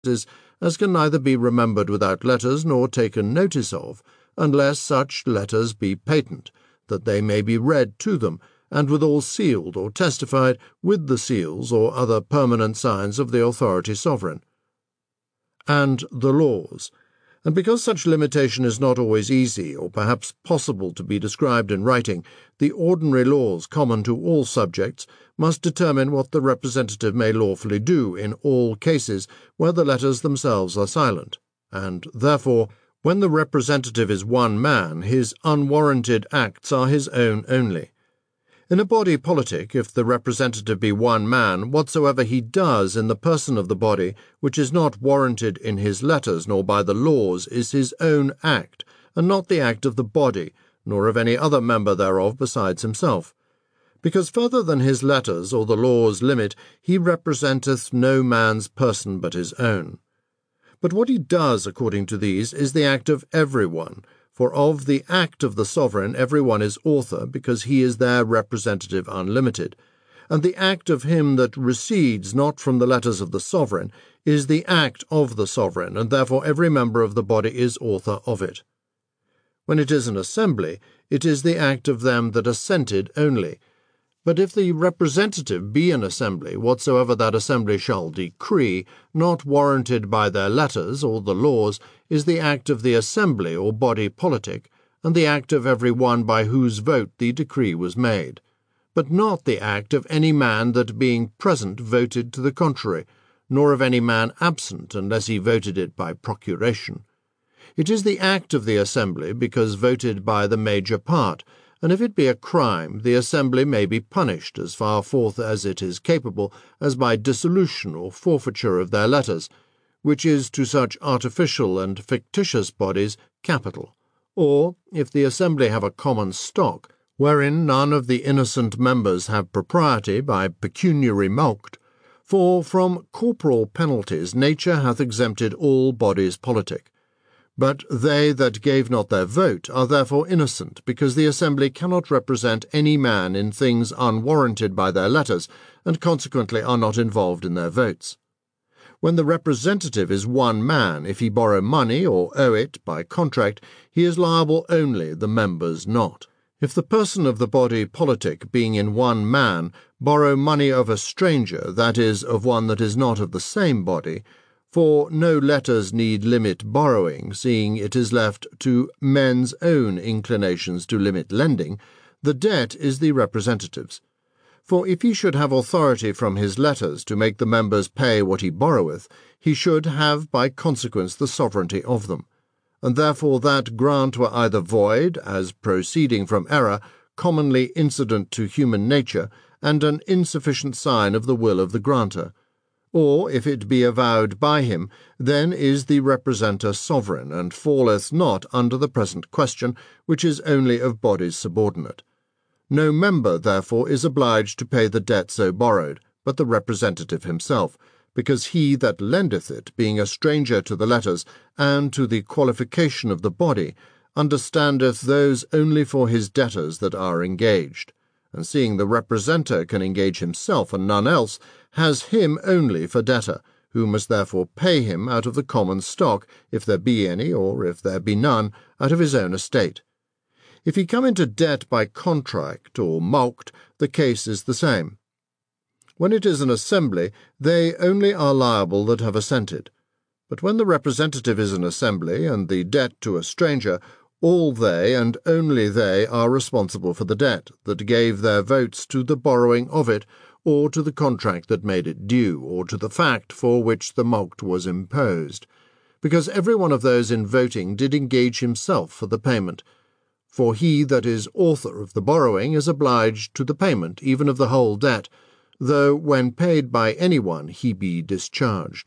as can neither be remembered without letters nor taken notice of, unless such letters be patent, that they may be read to them, and withal sealed or testified with the seals or other permanent signs of the authority sovereign. And the laws. And because such limitation is not always easy or perhaps possible to be described in writing, the ordinary laws common to all subjects must determine what the representative may lawfully do in all cases where the letters themselves are silent, and therefore, when the representative is one man, his unwarranted acts are his own only. In a body politic, if the representative be one man, whatsoever he does in the person of the body, which is not warranted in his letters nor by the laws, is his own act, and not the act of the body, nor of any other member thereof besides himself. Because further than his letters or the laws limit, he representeth no man's person but his own. But what he does according to these is the act of every one, for of the act of the sovereign every one is author, because he is their representative unlimited, and the act of him that recedes not from the letters of the sovereign is the act of the sovereign, and therefore every member of the body is author of it. When it is an assembly, it is the act of them that assented only. But if the representative be an assembly, whatsoever that assembly shall decree, not warranted by their letters or the laws, is the act of the assembly or body politic, and the act of every one by whose vote the decree was made, but not the act of any man that being present voted to the contrary, nor of any man absent, unless he voted it by procuration. It is the act of the assembly, because voted by the major part, and if it be a crime, the assembly may be punished as far forth as it is capable, as by dissolution or forfeiture of their letters, which is to such artificial and fictitious bodies capital. Or, if the assembly have a common stock, wherein none of the innocent members have propriety by pecuniary mulct, for from corporal penalties nature hath exempted all bodies politic. But they that gave not their vote are therefore innocent, because the assembly cannot represent any man in things unwarranted by their letters, and consequently are not involved in their votes. When the representative is one man, if he borrow money or owe it by contract, he is liable only, the members not. If the person of the body politic, being in one man, borrow money of a stranger, that is, of one that is not of the same body, for no letters need limit borrowing, seeing it is left to men's own inclinations to limit lending, the debt is the representative's. For if he should have authority from his letters to make the members pay what he borroweth, he should have by consequence the sovereignty of them, and therefore that grant were either void, as proceeding from error, commonly incident to human nature, and an insufficient sign of the will of the granter. Or, if it be avowed by him, then is the representer sovereign, and falleth not under the present question, which is only of bodies subordinate. No member, therefore, is obliged to pay the debt so borrowed, but the representative himself, because he that lendeth it, being a stranger to the letters, and to the qualification of the body, understandeth those only for his debtors that are engaged, and seeing the representer can engage himself and none else, has him only for debtor, who must therefore pay him out of the common stock, if there be any, or if there be none, out of his own estate. If he come into debt by contract or mulct, the case is the same. When it is an assembly, they only are liable that have assented. But when the representative is an assembly, and the debt to a stranger, all they, and only they, are responsible for the debt, that gave their votes to the borrowing of it, or to the contract that made it due, or to the fact for which the mulct was imposed, because every one of those in voting did engage himself for the payment. For he that is author of the borrowing is obliged to the payment even of the whole debt, though when paid by any one he be discharged.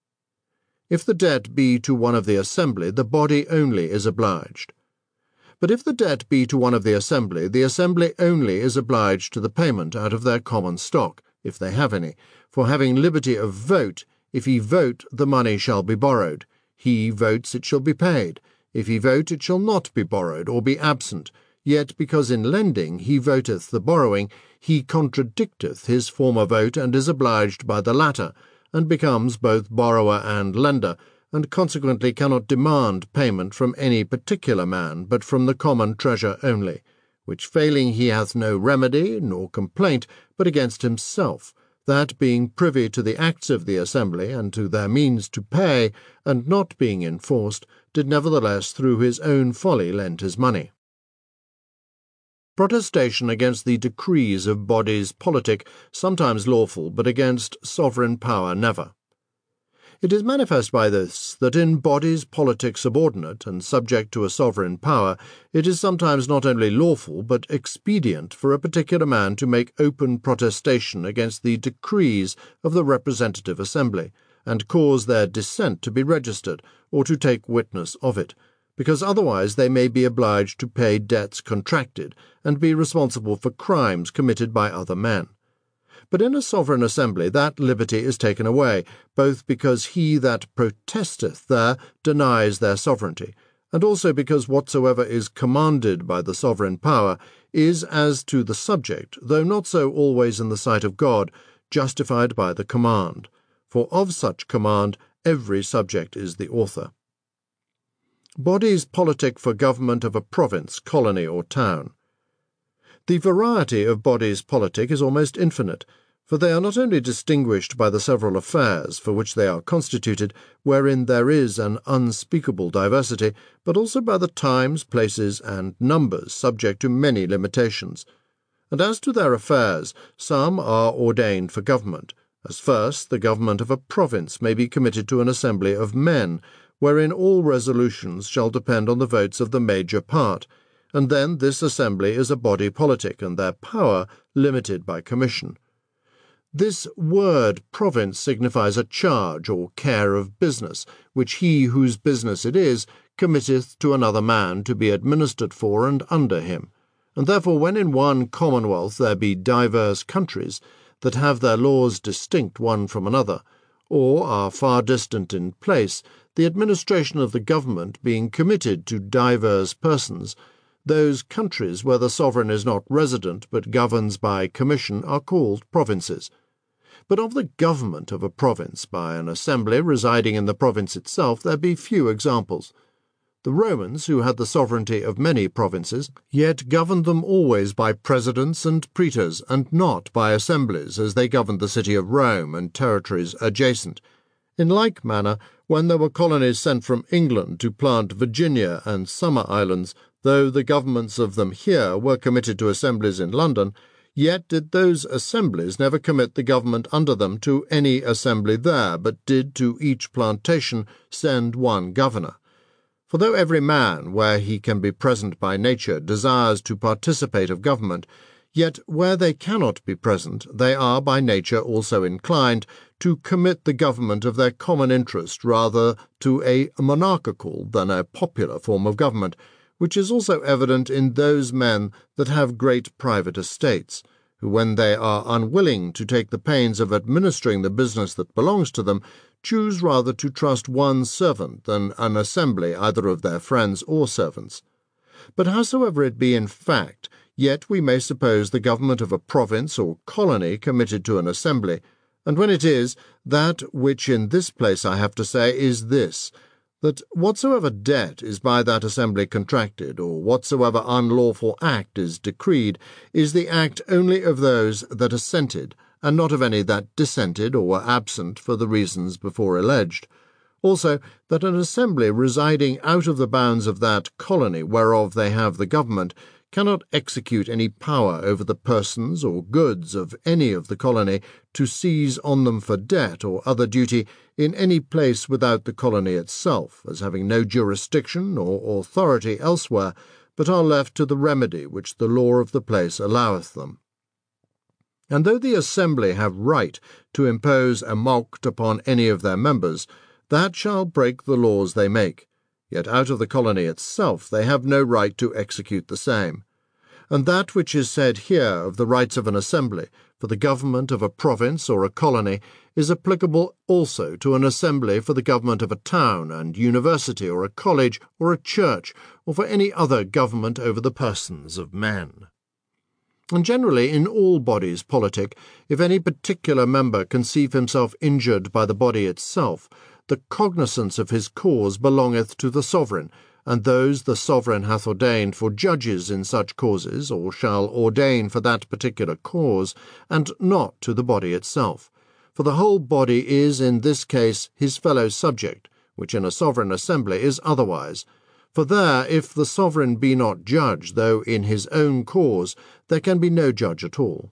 If the debt be to one of the assembly, the body only is obliged. But if the debt be to one of the assembly only is obliged to the payment out of their common stock, if they have any, for having liberty of vote, if he vote, the money shall be borrowed. He votes, it shall be paid. If he vote, it shall not be borrowed, or be absent. Yet because in lending he voteth the borrowing, he contradicteth his former vote, and is obliged by the latter, and becomes both borrower and lender, and consequently cannot demand payment from any particular man, but from the common treasure only, which failing he hath no remedy nor complaint but against himself, that being privy to the acts of the assembly and to their means to pay, and not being enforced, did nevertheless through his own folly lend his money. Protestation against the decrees of bodies politic, sometimes lawful, but against sovereign power never. It is manifest by this, that in bodies politic subordinate and subject to a sovereign power, it is sometimes not only lawful but expedient for a particular man to make open protestation against the decrees of the representative assembly, and cause their dissent to be registered, or to take witness of it, because otherwise they may be obliged to pay debts contracted, and be responsible for crimes committed by other men. But in a sovereign assembly that liberty is taken away, both because he that protesteth there denies their sovereignty, and also because whatsoever is commanded by the sovereign power is, as to the subject, though not so always in the sight of God, justified by the command. For of such command every subject is the author. Bodies politic for government of a province, colony, or town. The variety of bodies politic is almost infinite, for they are not only distinguished by the several affairs for which they are constituted, wherein there is an unspeakable diversity, but also by the times, places, and numbers, subject to many limitations. And as to their affairs, some are ordained for government, as first the government of a province may be committed to an assembly of men, wherein all resolutions shall depend on the votes of the major part, and then this assembly is a body politic, and their power limited by commission. This word province signifies a charge or care of business, which he whose business it is committeth to another man to be administered for and under him. And therefore when in one commonwealth there be divers countries, that have their laws distinct one from another, or are far distant in place, the administration of the government being committed to divers persons, those countries where the sovereign is not resident but governs by commission are called provinces. But of the government of a province by an assembly residing in the province itself there be few examples. The Romans, who had the sovereignty of many provinces, yet governed them always by presidents and praetors, and not by assemblies, as they governed the city of Rome and territories adjacent. In like manner, when there were colonies sent from England to plant Virginia and Summer Islands, though the governments of them here were committed to assemblies in London, yet did those assemblies never commit the government under them to any assembly there, but did to each plantation send one governor. For though every man, where he can be present by nature, desires to participate of government, yet where they cannot be present, they are by nature also inclined to commit the government of their common interest rather to a monarchical than a popular form of government, which is also evident in those men that have great private estates, who, when they are unwilling to take the pains of administering the business that belongs to them, choose rather to trust one servant than an assembly either of their friends or servants. But howsoever it be in fact, yet we may suppose the government of a province or colony committed to an assembly, and when it is, that which in this place I have to say is this, that whatsoever debt is by that assembly contracted, or whatsoever unlawful act is decreed, is the act only of those that assented, and not of any that dissented or were absent for the reasons before alleged. Also, that an assembly residing out of the bounds of that colony whereof they have the government cannot execute any power over the persons or goods of any of the colony to seize on them for debt or other duty in any place without the colony itself, as having no jurisdiction or authority elsewhere, but are left to the remedy which the law of the place alloweth them. And though the assembly have right to impose a mulct upon any of their members, that shall break the laws they make, yet out of the colony itself they have no right to execute the same. And that which is said here of the rights of an assembly for the government of a province or a colony is applicable also to an assembly for the government of a town and university or a college or a church, or for any other government over the persons of men. And generally, in all bodies politic, if any particular member conceive himself injured by the body itself, the cognizance of his cause belongeth to the sovereign, and those the sovereign hath ordained for judges in such causes, or shall ordain for that particular cause, and not to the body itself. For the whole body is in this case his fellow subject, which in a sovereign assembly is otherwise. For there, if the sovereign be not judge, though in his own cause, there can be no judge at all.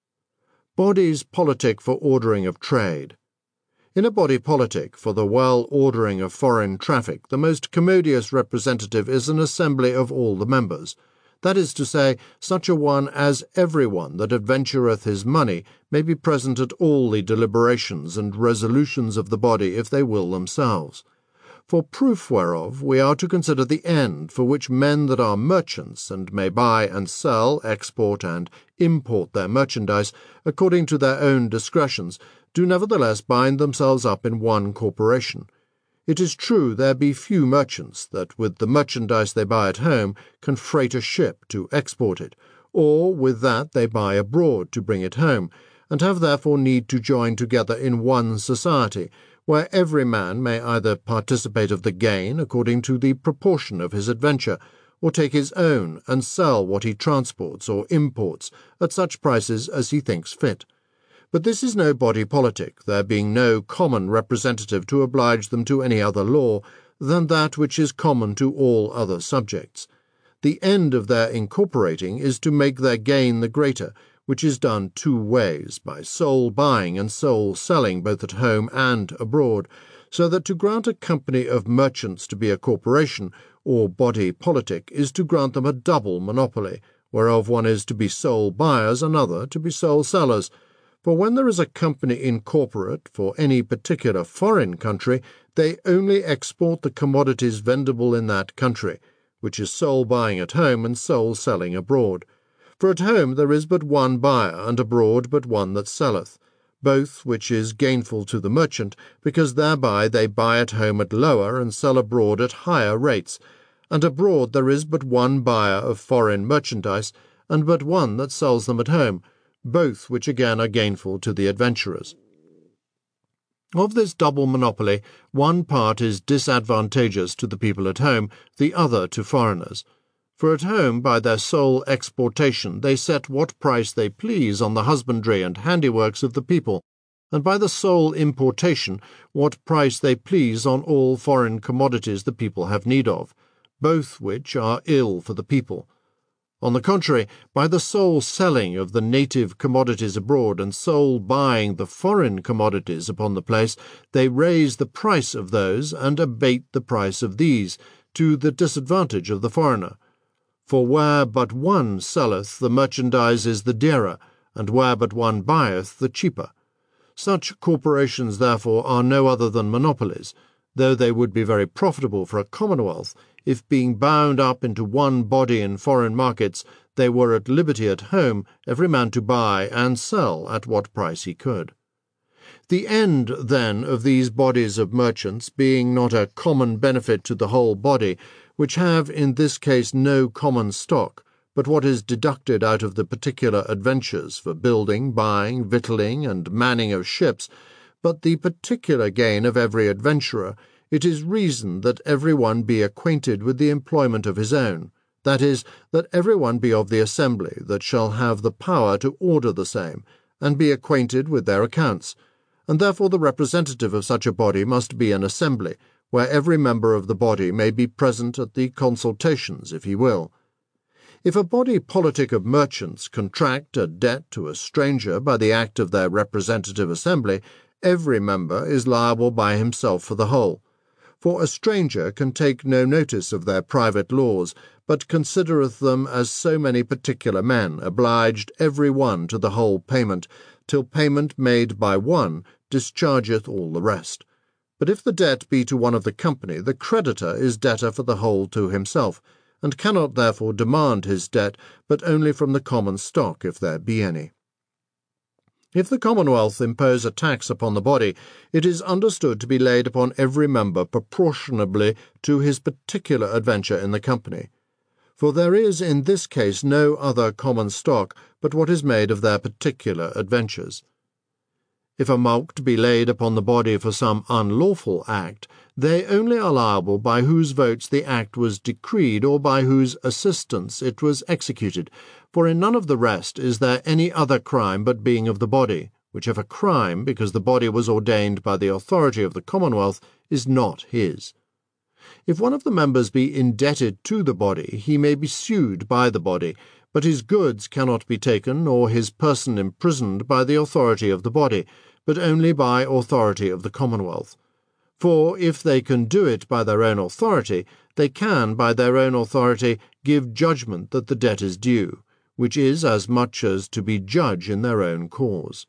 Bodies politic for ordering of trade. In a body politic for the well-ordering of foreign traffic, the most commodious representative is an assembly of all the members. That is to say, such a one as every one that adventureth his money may be present at all the deliberations and resolutions of the body if they will themselves. For proof whereof we are to consider the end for which men that are merchants, and may buy and sell, export and import their merchandise, according to their own discretions, do nevertheless bind themselves up in one corporation. It is true there be few merchants that with the merchandise they buy at home can freight a ship to export it, or with that they buy abroad to bring it home, and have therefore need to join together in one society, where every man may either participate of the gain according to the proportion of his adventure, or take his own and sell what he transports or imports at such prices as he thinks fit. But this is no body politic, there being no common representative to oblige them to any other law than that which is common to all other subjects. The end of their incorporating is to make their gain the greater, which is done two ways, by sole buying and sole selling both at home and abroad, so that to grant a company of merchants to be a corporation, or body politic, is to grant them a double monopoly, whereof one is to be sole buyers, another to be sole sellers. For when there is a company incorporate for any particular foreign country, they only export the commodities vendible in that country, which is sole buying at home and sole selling abroad. For at home there is but one buyer, and abroad but one that selleth, both which is gainful to the merchant, because thereby they buy at home at lower and sell abroad at higher rates, and abroad there is but one buyer of foreign merchandise, and but one that sells them at home, both which again are gainful to the adventurers. Of this double monopoly, one part is disadvantageous to the people at home, the other to foreigners. For at home, by their sole exportation, they set what price they please on the husbandry and handiworks of the people, and by the sole importation, what price they please on all foreign commodities the people have need of, both which are ill for the people. On the contrary, by the sole selling of the native commodities abroad and sole buying the foreign commodities upon the place, they raise the price of those and abate the price of these, to the disadvantage of the foreigner. For where but one selleth, the merchandise is the dearer, and where but one buyeth, the cheaper. Such corporations, therefore, are no other than monopolies, though they would be very profitable for a commonwealth, if being bound up into one body in foreign markets, they were at liberty at home, every man to buy and sell at what price he could. The end, then, of these bodies of merchants being not a common benefit to the whole body, which have in this case no common stock, but what is deducted out of the particular adventures for building, buying, victualling, and manning of ships, but the particular gain of every adventurer, it is reason that every one be acquainted with the employment of his own, that is, that every one be of the assembly that shall have the power to order the same, and be acquainted with their accounts, and therefore the representative of such a body must be an assembly, where every member of the body may be present at the consultations, if he will. If a body politic of merchants contract a debt to a stranger by the act of their representative assembly, every member is liable by himself for the whole. For a stranger can take no notice of their private laws, but considereth them as so many particular men, obliged every one to the whole payment, till payment made by one dischargeth all the rest. But if the debt be to one of the company, the creditor is debtor for the whole to himself, and cannot therefore demand his debt, but only from the common stock, if there be any. If the Commonwealth impose a tax upon the body, it is understood to be laid upon every member proportionably to his particular adventure in the company. For there is in this case no other common stock but what is made of their particular adventures. If a mulct be laid upon the body for some unlawful act, they only are liable by whose votes the act was decreed or by whose assistance it was executed, for in none of the rest is there any other crime but being of the body, which if a crime, because the body was ordained by the authority of the Commonwealth, is not his. If one of the members be indebted to the body, he may be sued by the body, but his goods cannot be taken or his person imprisoned by the authority of the body, but only by authority of the Commonwealth. For if they can do it by their own authority, they can by their own authority give judgment that the debt is due, which is as much as to be judge in their own cause.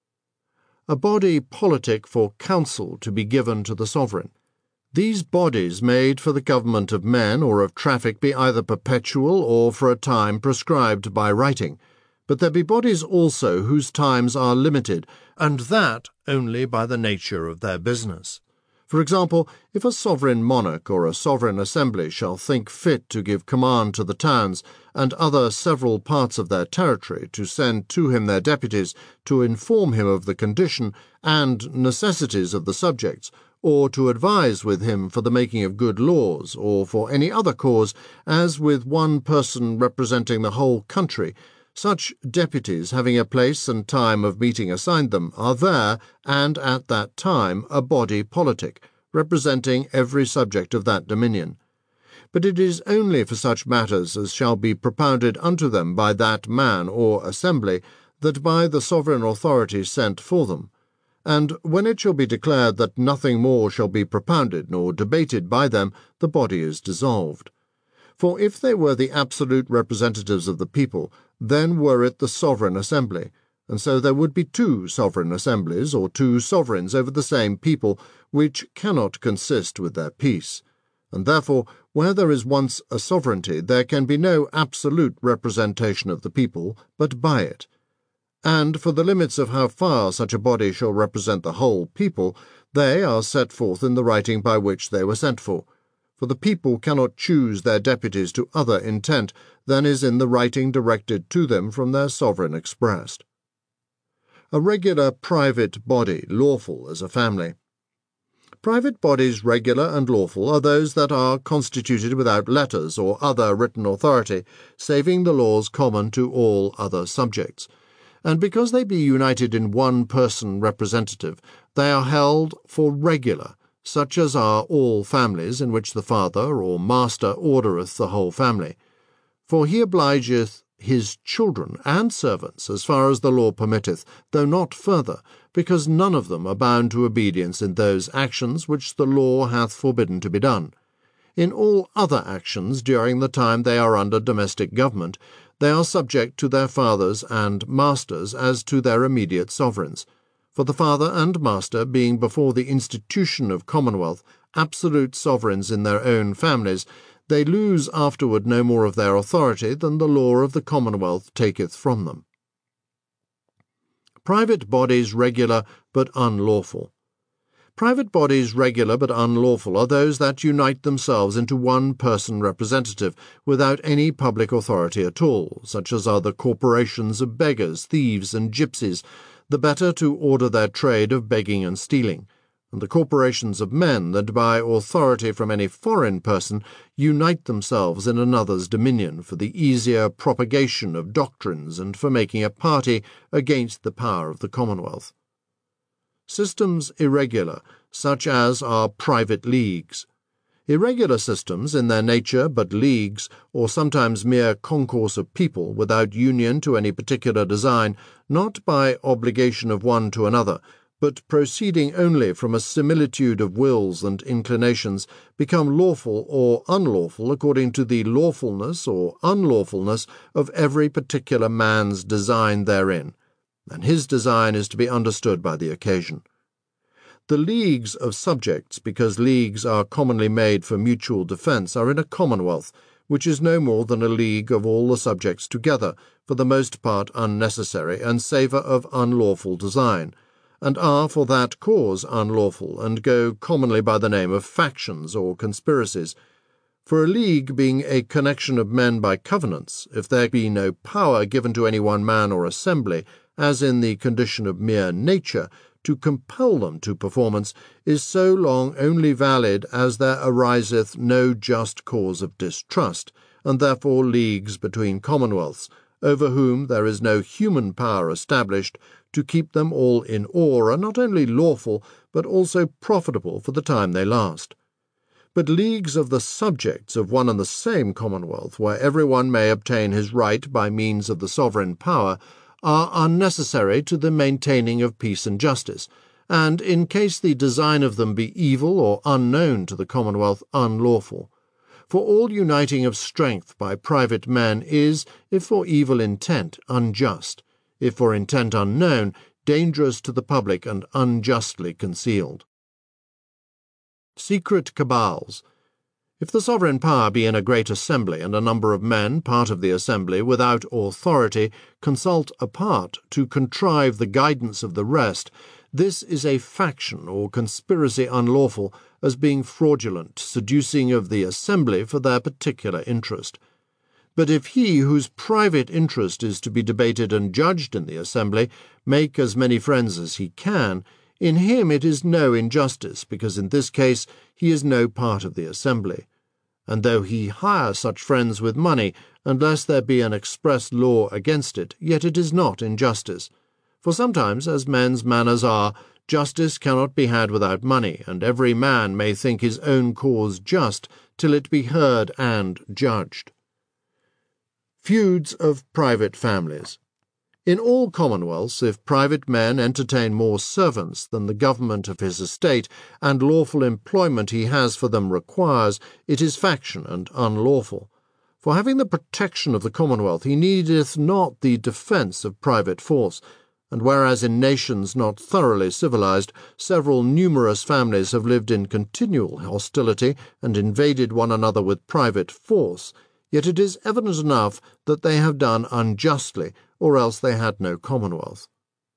A body politic for counsel to be given to the sovereign. These bodies made for the government of men or of traffic be either perpetual or for a time prescribed by writing, but there be bodies also whose times are limited, and that only by the nature of their business. For example, if a sovereign monarch or a sovereign assembly shall think fit to give command to the towns and other several parts of their territory to send to him their deputies to inform him of the condition and necessities of the subjects, or to advise with him for the making of good laws, or for any other cause, as with one person representing the whole country, such deputies, having a place and time of meeting assigned them, are there, and at that time, a body politic, representing every subject of that dominion. But it is only for such matters as shall be propounded unto them by that man or assembly, that by the sovereign authority sent for them. And when it shall be declared that nothing more shall be propounded nor debated by them, the body is dissolved. For if they were the absolute representatives of the people, then were it the sovereign assembly, and so there would be two sovereign assemblies, or two sovereigns over the same people, which cannot consist with their peace. And therefore, where there is once a sovereignty, there can be no absolute representation of the people, but by it. And for the limits of how far such a body shall represent the whole people, they are set forth in the writing by which they were sent for. For the people cannot choose their deputies to other intent than is in the writing directed to them from their sovereign expressed. A regular private body, lawful as a family. Private bodies regular and lawful are those that are constituted without letters or other written authority, saving the laws common to all other subjects. And because they be united in one person representative, they are held for regular, such as are all families in which the father or master ordereth the whole family. For he obligeth his children and servants as far as the law permitteth, though not further, because none of them are bound to obedience in those actions which the law hath forbidden to be done. In all other actions during the time they are under domestic government, they are subject to their fathers and masters as to their immediate sovereigns. For the father and master being before the institution of Commonwealth absolute sovereigns in their own families, they lose afterward no more of their authority than the law of the Commonwealth taketh from them. Private bodies regular but unlawful. Private bodies regular but unlawful are those that unite themselves into one person representative, without any public authority at all, such as are the corporations of beggars, thieves, and gypsies, the better to order their trade of begging and stealing, and the corporations of men that by authority from any foreign person unite themselves in another's dominion for the easier propagation of doctrines and for making a party against the power of the Commonwealth. Systems irregular, such as are private leagues. Irregular systems in their nature but leagues, or sometimes mere concourse of people, without union to any particular design, not by obligation of one to another, but proceeding only from a similitude of wills and inclinations, become lawful or unlawful according to the lawfulness or unlawfulness of every particular man's design therein, and his design is to be understood by the occasion. The leagues of subjects, because leagues are commonly made for mutual defence, are in a commonwealth, which is no more than a league of all the subjects together, for the most part unnecessary, and savour of unlawful design, and are for that cause unlawful, and go commonly by the name of factions or conspiracies. For a league being a connection of men by covenants, if there be no power given to any one man or assembly, as in the condition of mere nature, to compel them to performance, is so long only valid as there ariseth no just cause of distrust, and therefore leagues between commonwealths, over whom there is no human power established, to keep them all in awe, are not only lawful, but also profitable for the time they last. But leagues of the subjects of one and the same commonwealth, where every one may obtain his right by means of the sovereign power, are unnecessary to the maintaining of peace and justice, and, in case the design of them be evil or unknown to the commonwealth, unlawful. For all uniting of strength by private men is, if for evil intent, unjust; if for intent unknown, dangerous to the public and unjustly concealed. Secret cabals. If the sovereign power be in a great assembly, and a number of men, part of the assembly, without authority, consult apart to contrive the guidance of the rest, this is a faction or conspiracy unlawful, as being fraudulent, seducing of the assembly for their particular interest. But if he whose private interest is to be debated and judged in the assembly make as many friends as he can, in him it is no injustice, because in this case he is no part of the assembly. And though he hire such friends with money, unless there be an express law against it, yet it is not injustice. For sometimes, as men's manners are, justice cannot be had without money, and every man may think his own cause just, till it be heard and judged. Feuds of private families. In all commonwealths, if private men entertain more servants than the government of his estate, and lawful employment he has for them requires, it is faction and unlawful. For having the protection of the commonwealth, he needeth not the defence of private force, and whereas in nations not thoroughly civilized, several numerous families have lived in continual hostility, and invaded one another with private force, yet it is evident enough that they have done unjustly, or else they had no commonwealth.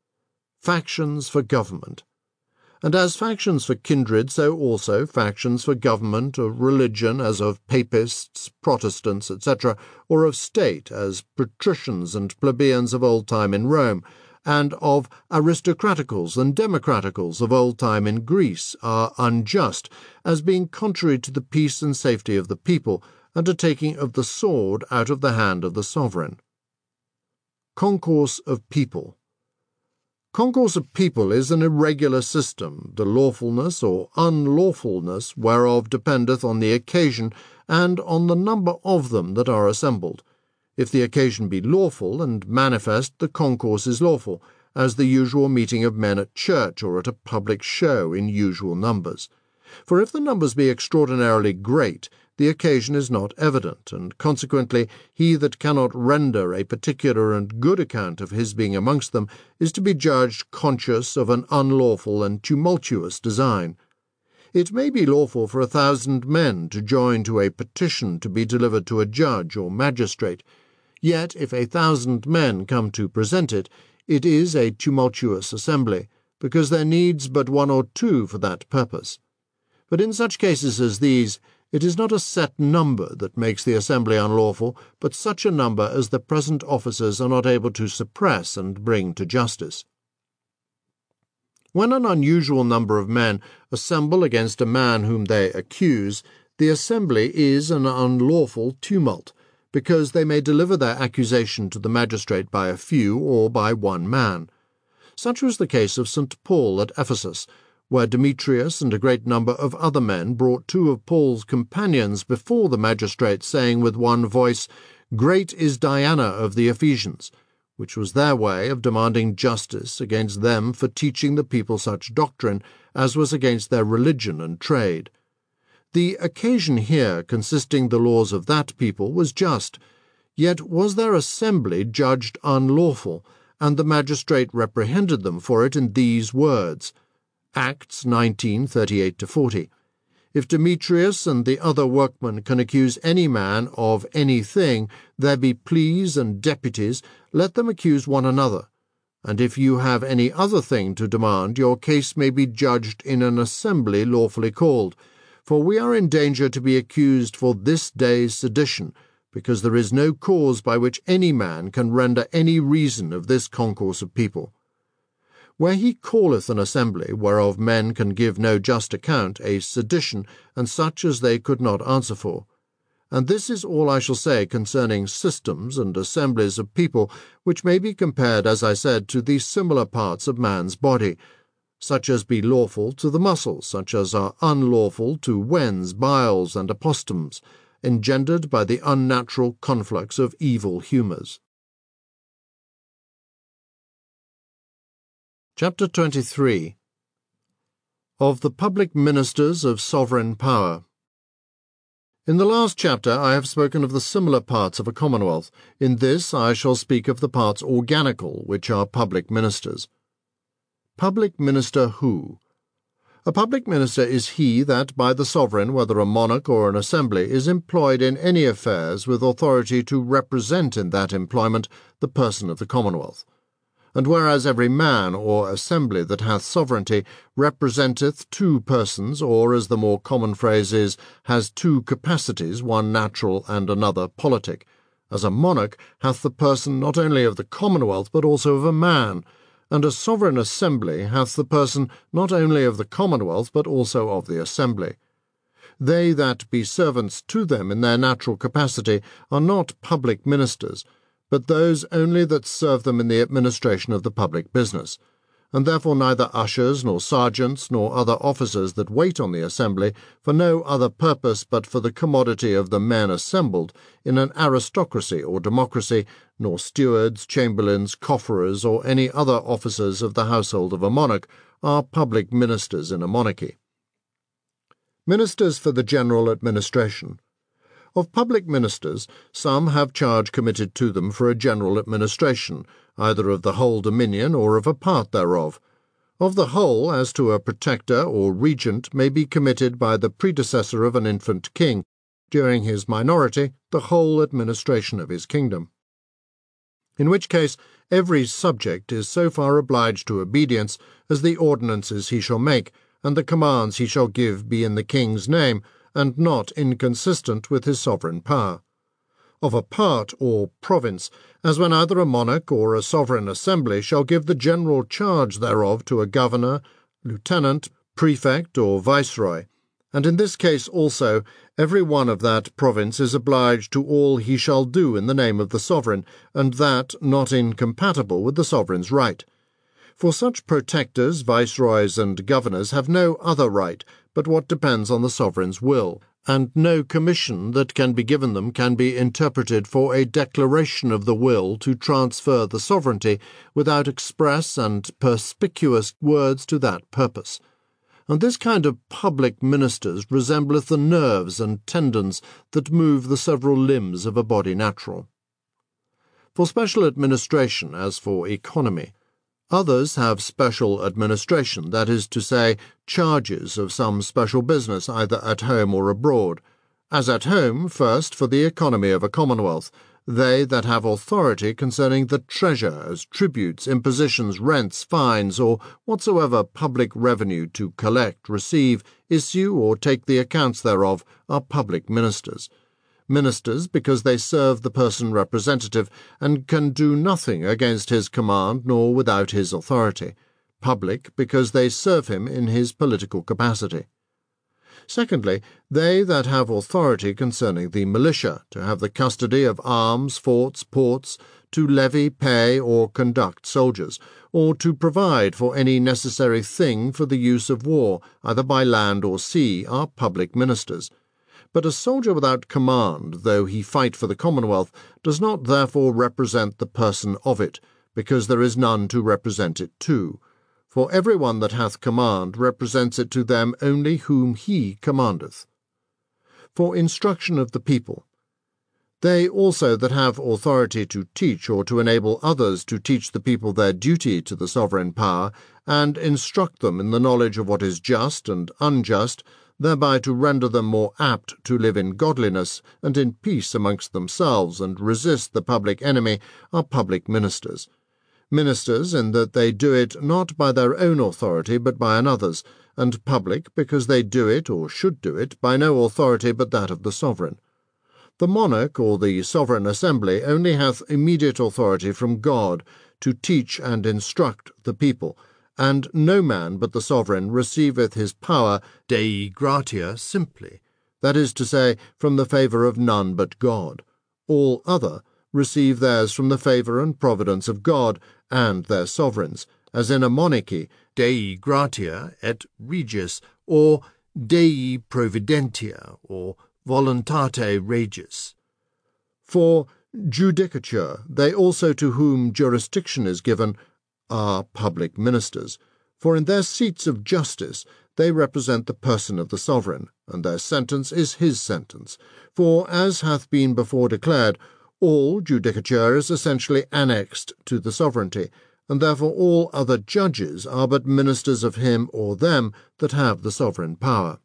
Factions for government. And as factions for kindred, so also factions for government, of religion, as of papists, Protestants, etc., or of state, as patricians and plebeians of old time in Rome, and of aristocraticals and democraticals of old time in Greece, are unjust, as being contrary to the peace and safety of the people, and a taking of the sword out of the hand of the sovereign. Concourse of people. Concourse of people is an irregular system, the lawfulness or unlawfulness whereof dependeth on the occasion and on the number of them that are assembled. If the occasion be lawful and manifest, the concourse is lawful, as the usual meeting of men at church or at a public show in usual numbers. For if the numbers be extraordinarily great, the occasion is not evident, and consequently he that cannot render a particular and good account of his being amongst them is to be judged conscious of an unlawful and tumultuous design. It may be lawful for 1,000 men to join to a petition to be delivered to a judge or magistrate, yet if 1,000 men come to present it, it is a tumultuous assembly, because there needs but 1 or 2 for that purpose. But in such cases as these, it is not a set number that makes the assembly unlawful, but such a number as the present officers are not able to suppress and bring to justice. When an unusual number of men assemble against a man whom they accuse, the assembly is an unlawful tumult, because they may deliver their accusation to the magistrate by a few or by one man. Such was the case of St. Paul at Ephesus, where Demetrius and a great number of other men brought 2 of Paul's companions before the magistrate, saying with one voice, "Great is Diana of the Ephesians," which was their way of demanding justice against them for teaching the people such doctrine as was against their religion and trade. The occasion here, consisting the laws of that people, was just, yet was their assembly judged unlawful, and the magistrate reprehended them for it in these words, Acts 19:38-40. If Demetrius and the other workmen can accuse any man of anything, there be pleas and deputies, let them accuse one another. And if you have any other thing to demand, your case may be judged in an assembly lawfully called. For we are in danger to be accused for this day's sedition, because there is no cause by which any man can render any reason of this concourse of people. Where he calleth an assembly, whereof men can give no just account, a sedition, and such as they could not answer for. And this is all I shall say concerning systems and assemblies of people, which may be compared, as I said, to the similar parts of man's body, such as be lawful to the muscles, such as are unlawful to wens, biles, and apostums, engendered by the unnatural conflux of evil humours. Chapter 23. Of the Public Ministers of Sovereign Power. In the last chapter I have spoken of the similar parts of a commonwealth. In this I shall speak of the parts organical, which are public ministers. Public minister who? A public minister is he that by the sovereign, whether a monarch or an assembly, is employed in any affairs with authority to represent in that employment the person of the commonwealth. And whereas every man or assembly that hath sovereignty representeth two persons, or, as the more common phrase is, has two capacities, one natural and another politic, as a monarch hath the person not only of the commonwealth but also of a man, and a sovereign assembly hath the person not only of the commonwealth but also of the assembly. They that be servants to them in their natural capacity are not public ministers, but those only that serve them in the administration of the public business, and therefore neither ushers nor sergeants nor other officers that wait on the assembly for no other purpose but for the commodity of the men assembled in an aristocracy or democracy, nor stewards, chamberlains, cofferers, or any other officers of the household of a monarch are public ministers in a monarchy. Ministers for the general administration. Of public ministers, some have charge committed to them for a general administration, either of the whole dominion or of a part thereof. Of the whole, as to a protector or regent, may be committed by the predecessor of an infant king, during his minority, the whole administration of his kingdom. In which case every subject is so far obliged to obedience as the ordinances he shall make, and the commands he shall give be in the king's name, and not inconsistent with his sovereign power. Of a part or province, as when either a monarch or a sovereign assembly shall give the general charge thereof to a governor, lieutenant, prefect, or viceroy, and in this case also every one of that province is obliged to all he shall do in the name of the sovereign, and that not incompatible with the sovereign's right. For such protectors, viceroys, and governors have no other right but what depends on the sovereign's will, and no commission that can be given them can be interpreted for a declaration of the will to transfer the sovereignty without express and perspicuous words to that purpose. And this kind of public ministers resembleth the nerves and tendons that move the several limbs of a body natural. For special administration, as for economy, others have special administration, that is to say, charges of some special business either at home or abroad. As at home, first, for the economy of a commonwealth, they that have authority concerning the treasure, as tributes, impositions, rents, fines, or whatsoever public revenue to collect, receive, issue, or take the accounts thereof, are public ministers. Ministers, because they serve the person representative, and can do nothing against his command nor without his authority. Public, because they serve him in his political capacity. Secondly, they that have authority concerning the militia, to have the custody of arms, forts, ports, to levy, pay, or conduct soldiers, or to provide for any necessary thing for the use of war, either by land or sea, are public ministers. But a soldier without command, though he fight for the commonwealth, does not therefore represent the person of it, because there is none to represent it to. For every one that hath command represents it to them only whom he commandeth. For instruction of the people. They also that have authority to teach, or to enable others to teach the people their duty to the sovereign power, and instruct them in the knowledge of what is just and unjust, thereby to render them more apt to live in godliness and in peace amongst themselves, and resist the public enemy, are public ministers. ministers in that they do it not by their own authority but by another's, and public because they do it, or should do it, by no authority but that of the sovereign. The monarch or the sovereign assembly only hath immediate authority from God to teach and instruct the people, and no man but the sovereign receiveth his power Dei gratia simply, that is to say, from the favour of none but God. All other receive theirs from the favour and providence of God and their sovereigns, as in a monarchy, Dei gratia et regis, or Dei providentia, or voluntate regis. For judicature, they also to whom jurisdiction is given are public ministers, for in their seats of justice they represent the person of the sovereign, and their sentence is his sentence. For, as hath been before declared, all judicature is essentially annexed to the sovereignty, and therefore all other judges are but ministers of him or them that have the sovereign power.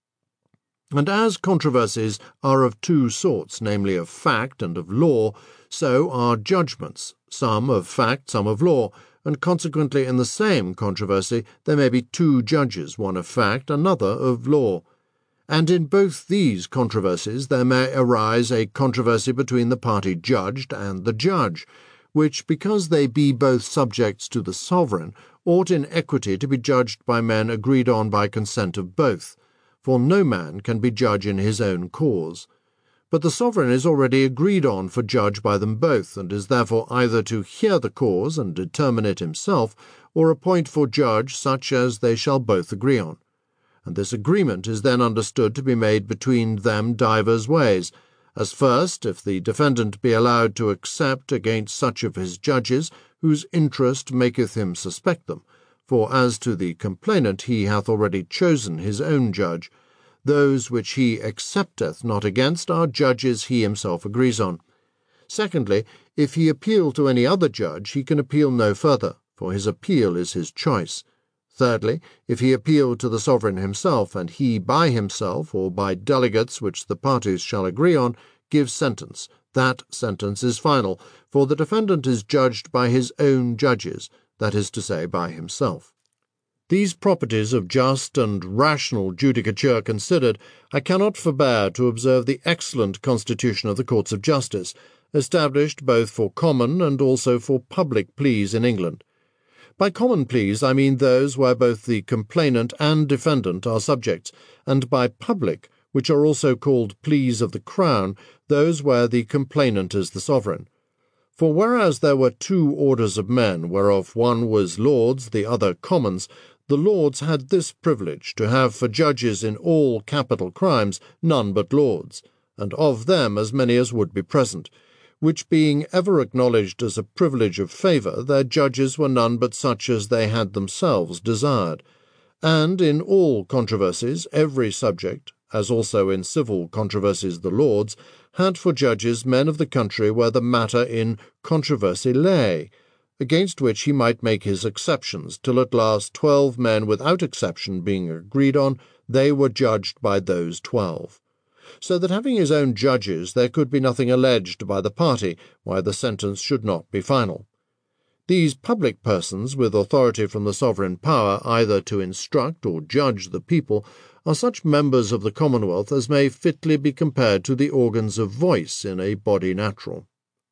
And as controversies are of two sorts, namely of fact and of law, so are judgments, some of fact, some of law, and consequently in the same controversy there may be two judges, one of fact, another of law. And in both these controversies there may arise a controversy between the party judged and the judge, which, because they be both subjects to the sovereign, ought in equity to be judged by men agreed on by consent of both, for no man can be judge in his own cause. But the sovereign is already agreed on for judge by them both, and is therefore either to hear the cause and determine it himself, or appoint for judge such as they shall both agree on. And this agreement is then understood to be made between them divers ways, as first, if the defendant be allowed to accept against such of his judges whose interest maketh him suspect them, for as to the complainant he hath already chosen his own judge. Those which he accepteth not against are judges he himself agrees on. Secondly, if he appeal to any other judge, he can appeal no further, for his appeal is his choice. Thirdly, if he appeal to the sovereign himself, and he by himself, or by delegates which the parties shall agree on, give sentence, that sentence is final, for the defendant is judged by his own judges, that is to say, by himself. These properties of just and rational judicature considered, I cannot forbear to observe the excellent constitution of the courts of justice, established both for common and also for public pleas in England. By common pleas I mean those where both the complainant and defendant are subjects, and by public, which are also called pleas of the Crown, those where the complainant is the sovereign. For whereas there were two orders of men, whereof one was lords, the other commons, the lords had this privilege, to have for judges in all capital crimes none but lords, and of them as many as would be present, which being ever acknowledged as a privilege of favour, their judges were none but such as they had themselves desired. And in all controversies every subject, as also in civil controversies the lords, had for judges men of the country where the matter in controversy lay, against which he might make his exceptions, till at last 12 men without exception being agreed on, they were judged by those 12. So that having his own judges, there could be nothing alleged by the party why the sentence should not be final. These public persons, with authority from the sovereign power either to instruct or judge the people, are such members of the Commonwealth as may fitly be compared to the organs of voice in a body natural.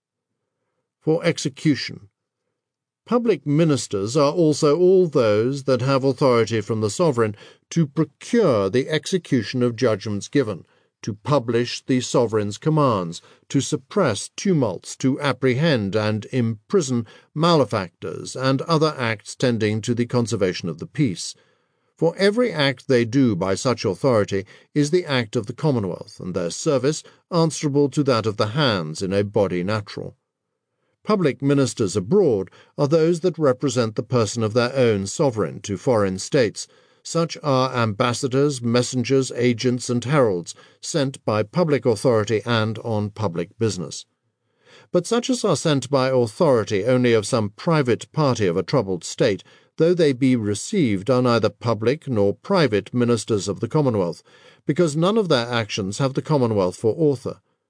For execution. Public ministers are also all those that have authority from the sovereign to procure the execution of judgments given, to publish the sovereign's commands, to suppress tumults, to apprehend and imprison malefactors, and other acts tending to the conservation of the peace. For every act they do by such authority is the act of the Commonwealth, and their service answerable to that of the hands in a body natural. Public ministers abroad are those that represent the person of their own sovereign to foreign states. Such are ambassadors, messengers, agents, and heralds, sent by public authority and on public business. But such as are sent by authority only of some private party of a troubled state, though they be received, are neither public nor private ministers of the Commonwealth, because none of their actions have the Commonwealth for author.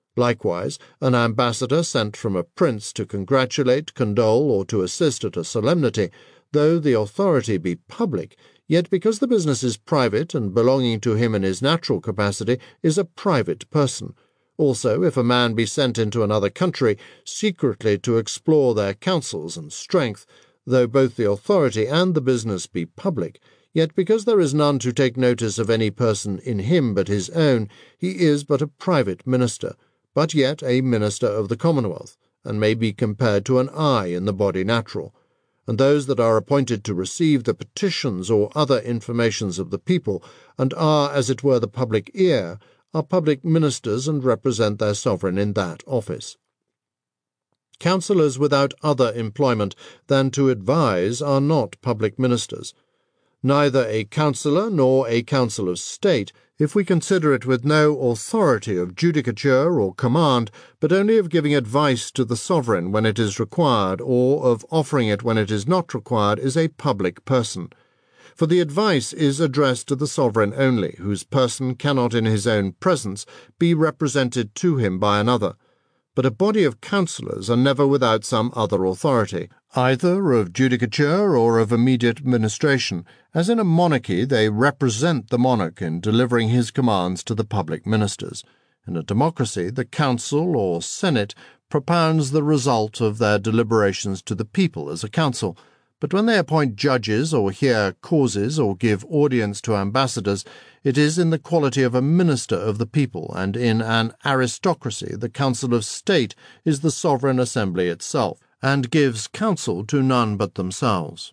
Likewise, an ambassador sent from a prince to congratulate, condole, or to assist at a solemnity, though the authority be public, yet because the business is private and belonging to him in his natural capacity, is a private person. Also, if a man be sent into another country secretly to explore their counsels and strength, though both the authority and the business be public, yet because there is none to take notice of any person in him but his own, he is but a private minister, but yet a minister of the Commonwealth, and may be compared to an eye in the body natural. And those that are appointed to receive the petitions or other informations of the people, and are, as it were, the public ear, are public ministers and represent their sovereign in that office. Counsellors without other employment than to advise are not public ministers. Neither a counsellor nor a council of state, if we consider it with no authority of judicature or command, but only of giving advice to the sovereign when it is required, or of offering it when it is not required, is a public person. For the advice is addressed to the sovereign only, whose person cannot in his own presence be represented to him by another. But a body of counsellors are never without some other authority, either of judicature or of immediate administration, as in a monarchy they represent the monarch in delivering his commands to the public ministers. In a democracy, the council or senate propounds the result of their deliberations to the people as a council, but when they appoint judges or hear causes or give audience to ambassadors, it is in the quality of a minister of the people, and in an aristocracy the Council of State is the sovereign assembly itself, and gives counsel to none but themselves.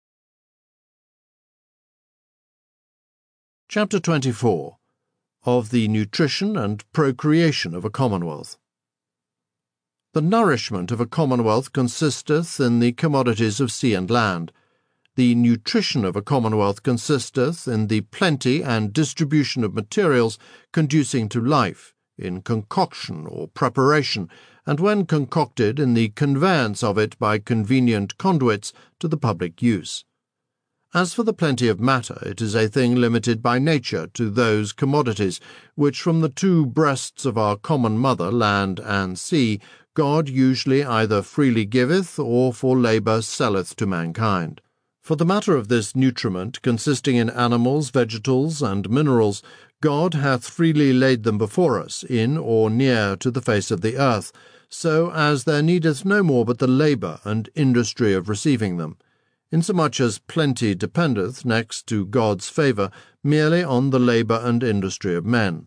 Chapter 24. Of the Nutrition and Procreation of a Commonwealth. The nourishment of a commonwealth consisteth in the commodities of sea and land. The nutrition of a commonwealth consisteth in the plenty and distribution of materials conducing to life, in concoction or preparation, and when concocted, in the conveyance of it by convenient conduits to the public use. As for the plenty of matter, it is a thing limited by nature to those commodities which from the two breasts of our common mother, land and sea, God usually either freely giveth or for labour selleth to mankind. For the matter of this nutriment, consisting in animals, vegetals, and minerals, God hath freely laid them before us, in or near to the face of the earth, so as there needeth no more but the labour and industry of receiving them, insomuch as plenty dependeth, next to God's favour, merely on the labour and industry of men.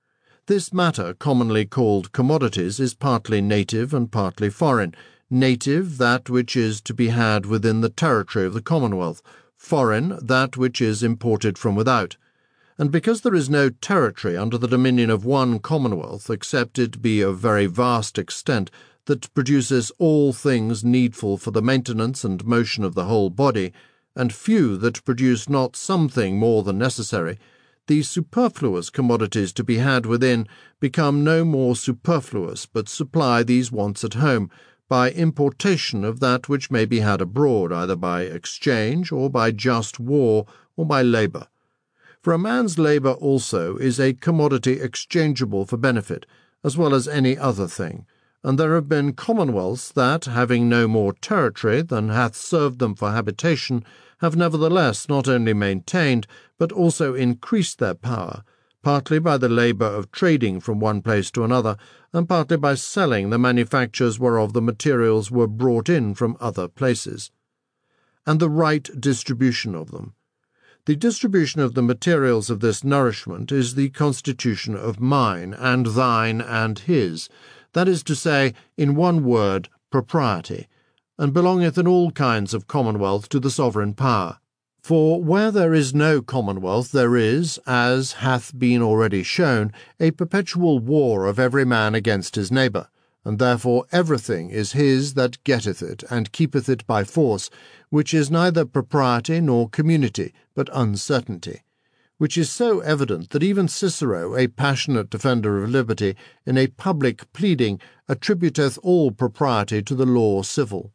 This matter, commonly called commodities, is partly native and partly foreign. Native, that which is to be had within the territory of the Commonwealth; foreign, that which is imported from without. And because there is no territory under the dominion of one Commonwealth, except it be of very vast extent, that produces all things needful for the maintenance and motion of the whole body, and few that produce not something more than necessary, the superfluous commodities to be had within become no more superfluous, but supply these wants at home, by importation of that which may be had abroad, either by exchange, or by just war, or by labour. For a man's labour also is a commodity exchangeable for benefit, as well as any other thing, and there have been commonwealths that, having no more territory than hath served them for habitation, have nevertheless not only maintained, but also increased their power, partly by the labour of trading from one place to another, and partly by selling the manufactures whereof the materials were brought in from other places, and the right distribution of them. The distribution of the materials of this nourishment is the constitution of mine, and thine, and his, that is to say, in one word, propriety, and belongeth in all kinds of commonwealth to the sovereign power. For where there is no commonwealth there is, as hath been already shown, a perpetual war of every man against his neighbour, and therefore everything is his that getteth it, and keepeth it by force, which is neither propriety nor community, but uncertainty, which is so evident that even Cicero, a passionate defender of liberty, in a public pleading, attributeth all propriety to the law civil.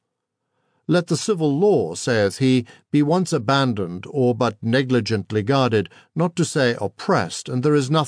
Let the civil law, saith he, be once abandoned, or but negligently guarded, not to say oppressed, and there is nothing,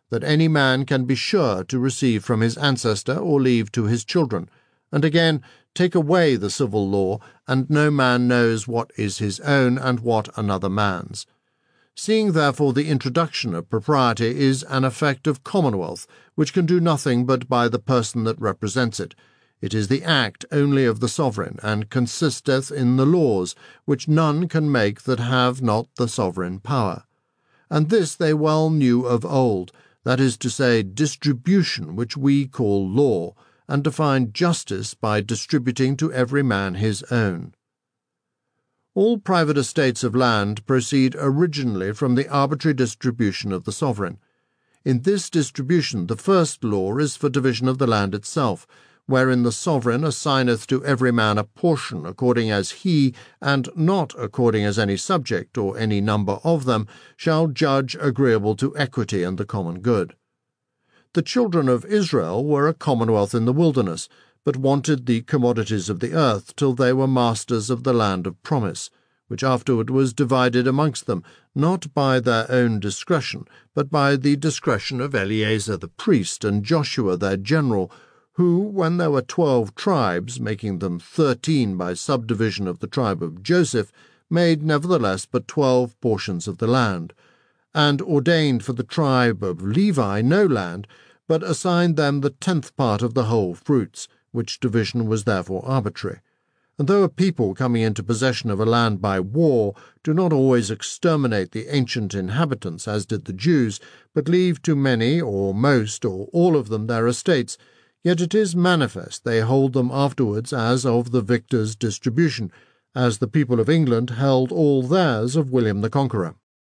that any man can be sure to receive from his ancestor or leave to his children, and again take away the civil law, and no man knows what is his own and what another man's. Seeing therefore the introduction of propriety is an effect of commonwealth, which can do nothing but by the person that represents it, it is the act only of the sovereign, and consisteth in the laws, which none can make that have not the sovereign power. And this they well knew of old, that is to say, distribution, which we call law, and defined justice by distributing to every man his own. All private estates of land proceed originally from the arbitrary distribution of the sovereign. In this distribution the first law is for division of the land itself, wherein the sovereign assigneth to every man a portion according as he, and not according as any subject, or any number of them, shall judge agreeable to equity and the common good. The children of Israel were a commonwealth in the wilderness, but wanted the commodities of the earth till they were masters of the land of promise, which afterward was divided amongst them, not by their own discretion, but by the discretion of Eleazar the priest and Joshua their general, who, when there were 12 tribes, making them 13 by subdivision of the tribe of Joseph, made nevertheless but 12 portions of the land, and ordained for the tribe of Levi no land, but assigned them the 10th part of the whole fruits, which division was therefore arbitrary. And though a people coming into possession of a land by war do not always exterminate the ancient inhabitants, as did the Jews, but leave to many, or most, or all of them their estates, yet it is manifest they hold them afterwards as of the victor's distribution, as the people of England held all theirs of William the Conqueror.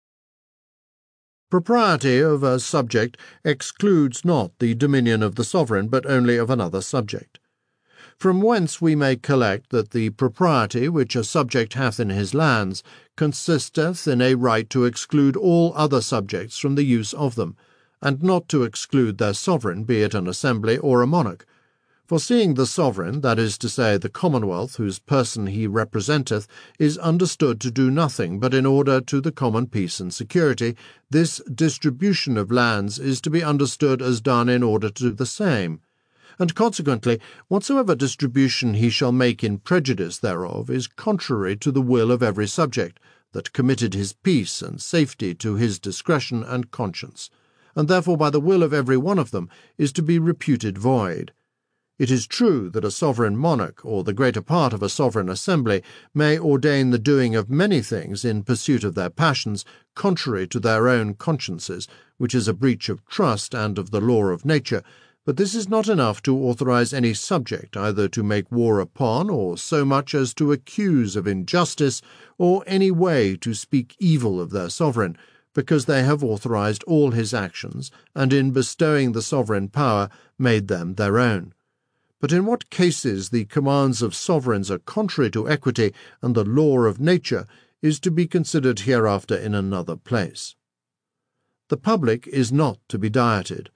Propriety of a subject excludes not the dominion of the sovereign, but only of another subject. From whence we may collect that the propriety which a subject hath in his lands consisteth in a right to exclude all other subjects from the use of them, and not to exclude their sovereign, be it an assembly or a monarch. For seeing the sovereign, that is to say, the commonwealth whose person he representeth, is understood to do nothing but in order to the common peace and security, this distribution of lands is to be understood as done in order to do the same. And consequently, whatsoever distribution he shall make in prejudice thereof is contrary to the will of every subject, that committed his peace and safety to his discretion and conscience, and therefore by the will of every one of them is to be reputed void. It is true that a sovereign monarch, or the greater part of a sovereign assembly, may ordain the doing of many things in pursuit of their passions, contrary to their own consciences, which is a breach of trust and of the law of nature, but this is not enough to authorize any subject either to make war upon, or so much as to accuse of injustice, or any way to speak evil of their sovereign, because they have authorized all his actions, and in bestowing the sovereign power made them their own. But in what cases the commands of sovereigns are contrary to equity and the law of nature is to be considered hereafter in another place. The public is not to be dieted.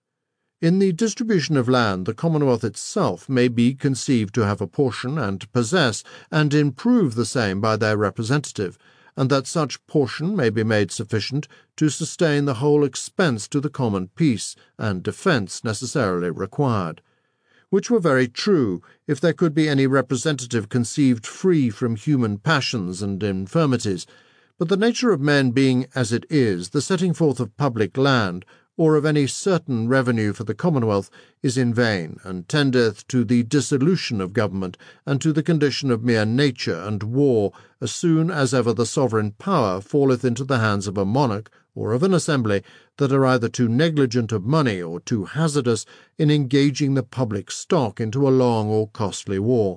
In the distribution of land, the Commonwealth itself may be conceived to have a portion, and possess, and improve the same by their representative, and that such portion may be made sufficient to sustain the whole expense to the common peace and defence necessarily required, which were very true if there could be any representative conceived free from human passions and infirmities. But the nature of men being as it is, the setting forth of public land, or of any certain revenue for the Commonwealth, is in vain, and tendeth to the dissolution of government, and to the condition of mere nature and war, as soon as ever the sovereign power falleth into the hands of a monarch or of an assembly that are either too negligent of money or too hazardous in engaging the public stock into a long or costly war.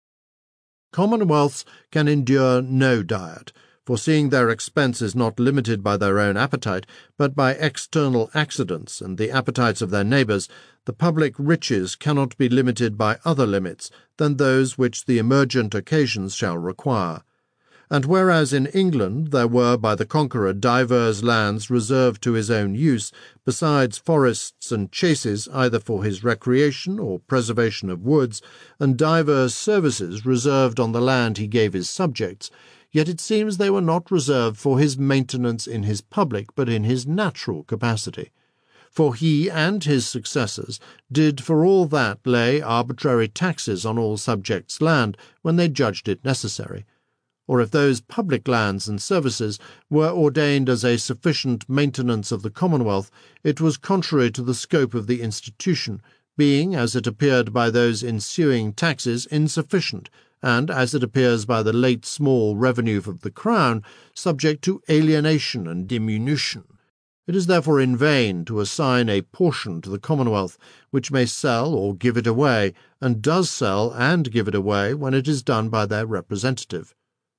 Commonwealths can endure no diet, for seeing their expense is not limited by their own appetite, but by external accidents and the appetites of their neighbours, the public riches cannot be limited by other limits than those which the emergent occasions shall require. And whereas in England there were by the Conqueror divers lands reserved to his own use, besides forests and chases either for his recreation or preservation of woods, and divers services reserved on the land he gave his subjects, yet it seems they were not reserved for his maintenance in his public, but in his natural capacity. For he and his successors did for all that lay arbitrary taxes on all subjects' land when they judged it necessary, or if those public lands and services were ordained as a sufficient maintenance of the Commonwealth, it was contrary to the scope of the institution, being, as it appeared by those ensuing taxes, insufficient, and, as it appears by the late small revenue of the Crown, subject to alienation and diminution. It is therefore in vain to assign a portion to the Commonwealth, which may sell or give it away, and does sell and give it away when it is done by their representative.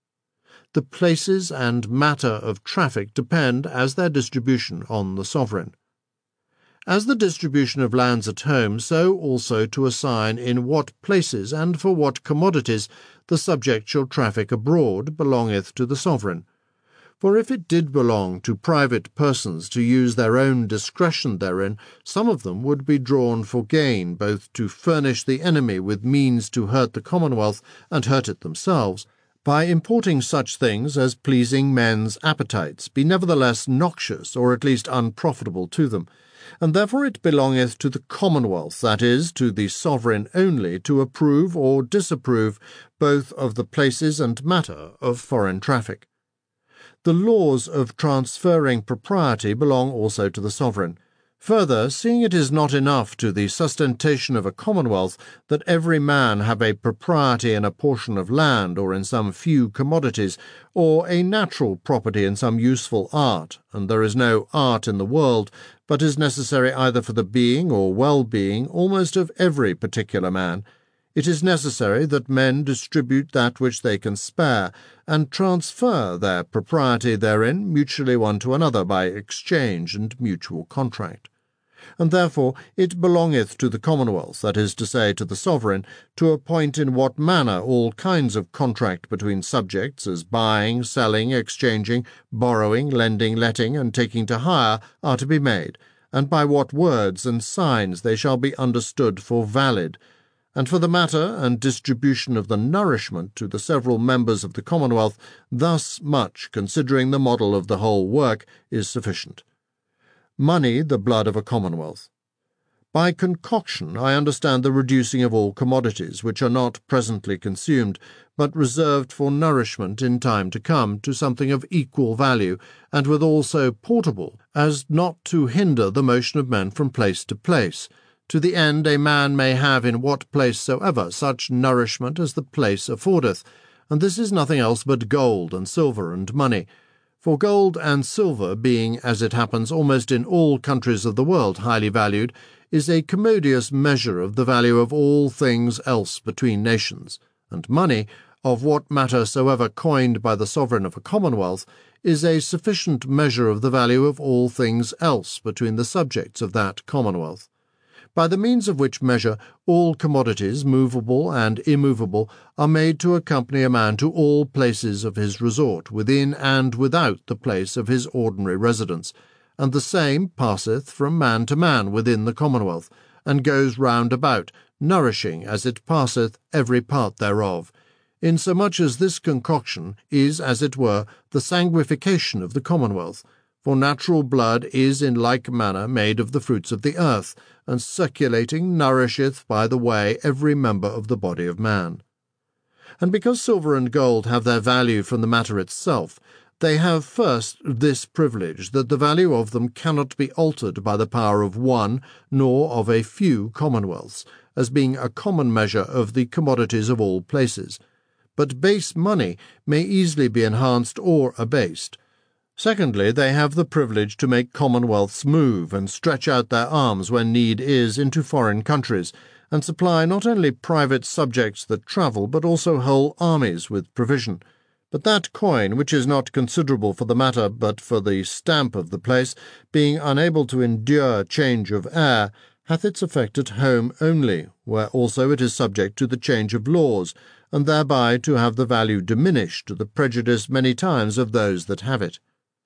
The places and matter of traffic depend, as their distribution, on the sovereign. As the distribution of lands at home, so also to assign in what places and for what commodities the subject shall traffic abroad belongeth to the sovereign. For if it did belong to private persons to use their own discretion therein, some of them would be drawn for gain, both to furnish the enemy with means to hurt the Commonwealth and hurt it themselves, by importing such things as pleasing men's appetites, be nevertheless noxious or at least unprofitable to them. And therefore it belongeth to the Commonwealth, that is, to the sovereign only, to approve or disapprove both of the places and matter of foreign traffic. The laws of transferring propriety belong also to the sovereign. Further, seeing it is not enough to the sustentation of a commonwealth that every man have a propriety in a portion of land or in some few commodities, or a natural property in some useful art, and there is no art in the world, but is necessary either for the being or well-being almost of every particular man, it is necessary that men distribute that which they can spare, and transfer their propriety therein mutually one to another by exchange and mutual contract. And therefore it belongeth to the Commonwealth, that is to say, to the sovereign, to appoint in what manner all kinds of contract between subjects, as buying, selling, exchanging, borrowing, lending, letting, and taking to hire, are to be made, and by what words and signs they shall be understood for valid, and for the matter and distribution of the nourishment to the several members of the Commonwealth, thus much, considering the model of the whole work, is sufficient. Money, the blood of a Commonwealth. By concoction I understand the reducing of all commodities which are not presently consumed, but reserved for nourishment in time to come, to something of equal value, and withal so portable as not to hinder the motion of men from place to place, to the end a man may have in what place soever such nourishment as the place affordeth, and this is nothing else but gold and silver and money. For gold and silver, being, as it happens almost in all countries of the world, highly valued, is a commodious measure of the value of all things else between nations, and money, of what matter soever coined by the sovereign of a commonwealth, is a sufficient measure of the value of all things else between the subjects of that commonwealth, by the means of which measure all commodities, movable and immovable, are made to accompany a man to all places of his resort, within and without the place of his ordinary residence, and the same passeth from man to man within the Commonwealth, and goes round about, nourishing, as it passeth, every part thereof, insomuch as this concoction is, as it were, the sanguification of the Commonwealth, for natural blood is in like manner made of the fruits of the earth, and circulating nourisheth by the way every member of the body of man. And because silver and gold have their value from the matter itself, they have first this privilege, that the value of them cannot be altered by the power of one, nor of a few commonwealths, as being a common measure of the commodities of all places. But base money may easily be enhanced or abased. Secondly, they have the privilege to make commonwealths move and stretch out their arms when need is into foreign countries, and supply not only private subjects that travel, but also whole armies with provision. But that coin, which is not considerable for the matter, but for the stamp of the place, being unable to endure change of air, hath its effect at home only, where also it is subject to the change of laws, and thereby to have the value diminished to the prejudice many times of those that have it.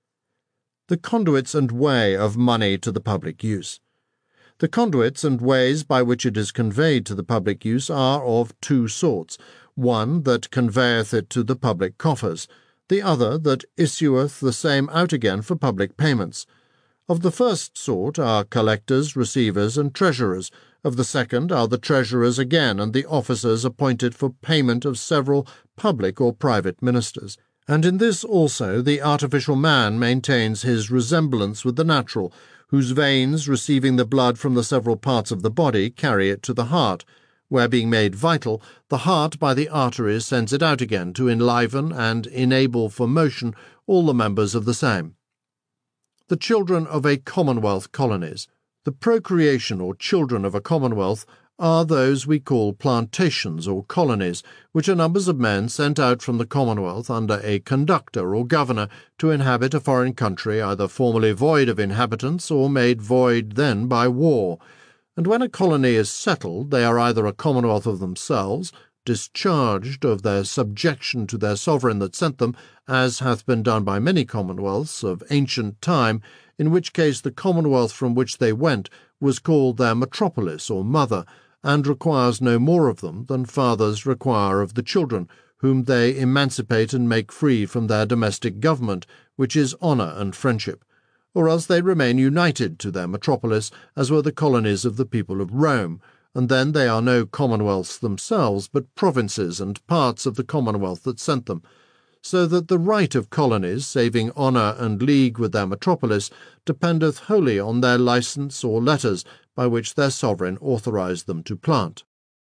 The conduits and way of money to the public use. The conduits and ways by which it is conveyed to the public use are of two sorts, one that conveyeth it to the public coffers, the other that issueth the same out again for public payments. Of the first sort are collectors, receivers, and treasurers. Of the second are the treasurers again, and the officers appointed for payment of several public or private ministers. And in this also the artificial man maintains his resemblance with the natural, whose veins, receiving the blood from the several parts of the body, carry it to the heart, where, being made vital, the heart by the arteries sends it out again to enliven and enable for motion all the members of the same. The children of a commonwealth colonies. The procreation or children of a commonwealth are those we call plantations or colonies, which are numbers of men sent out from the commonwealth under a conductor or governor to inhabit a foreign country either formerly void of inhabitants or made void then by war. And when a colony is settled, they are either a commonwealth of themselves, discharged of their subjection to their sovereign that sent them, as hath been done by many commonwealths of ancient time, in which case the commonwealth from which they went was called their metropolis or mother, and requires no more of them than fathers require of the children, whom they emancipate and make free from their domestic government, which is honour and friendship. Or else they remain united to their metropolis, as were the colonies of the people of Rome, and then they are no commonwealths themselves, but provinces and parts of the commonwealth that sent them, so that the right of colonies, saving honour and league with their metropolis, dependeth wholly on their licence or letters by which their sovereign authorized them to plant.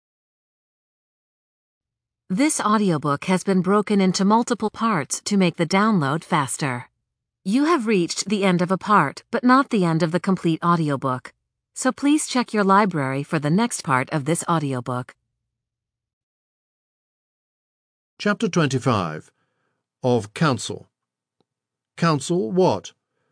This audiobook has been broken into multiple parts to make the download faster. You have reached the end of a part, but not the end of the complete audiobook. So please check your library for the next part of this audiobook. Chapter 25. Of Counsel. Counsel what?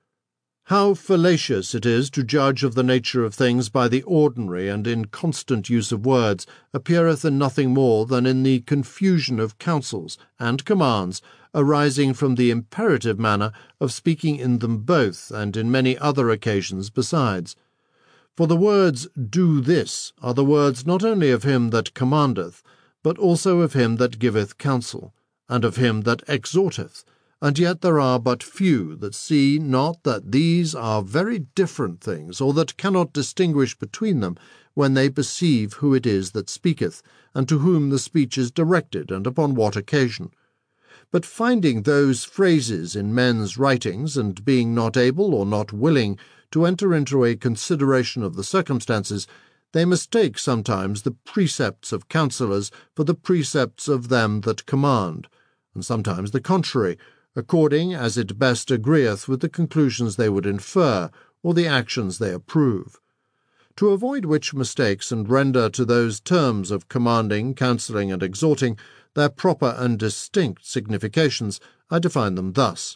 How fallacious it is to judge of the nature of things by the ordinary and inconstant use of words appeareth in nothing more than in the confusion of counsels and commands arising from the imperative manner of speaking in them both, and in many other occasions besides. For the words do this are the words not only of him that commandeth, but also of him that giveth counsel, and of him that exhorteth, and yet there are but few that see not that these are very different things, or that cannot distinguish between them when they perceive who it is that speaketh, and to whom the speech is directed, and upon what occasion. But finding those phrases in men's writings, and being not able or not willing to enter into a consideration of the circumstances, they mistake sometimes the precepts of counsellors for the precepts of them that command, and sometimes the contrary, according as it best agreeth with the conclusions they would infer, or the actions they approve. To avoid which mistakes, and render to those terms of commanding, counselling, and exhorting their proper and distinct significations, I define them thus.